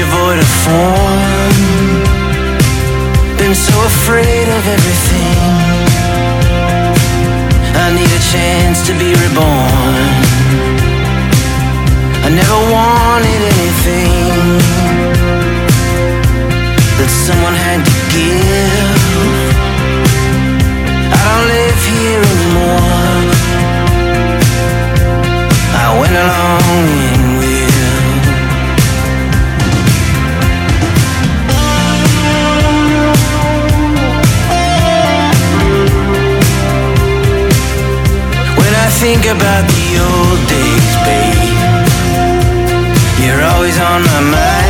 your void of form. Been so afraid of everything. I need a chance to be reborn. I never wanted anything that someone had to give. I don't live here anymore. I went along in with. When I think about the old days, babe, you're always on my mind.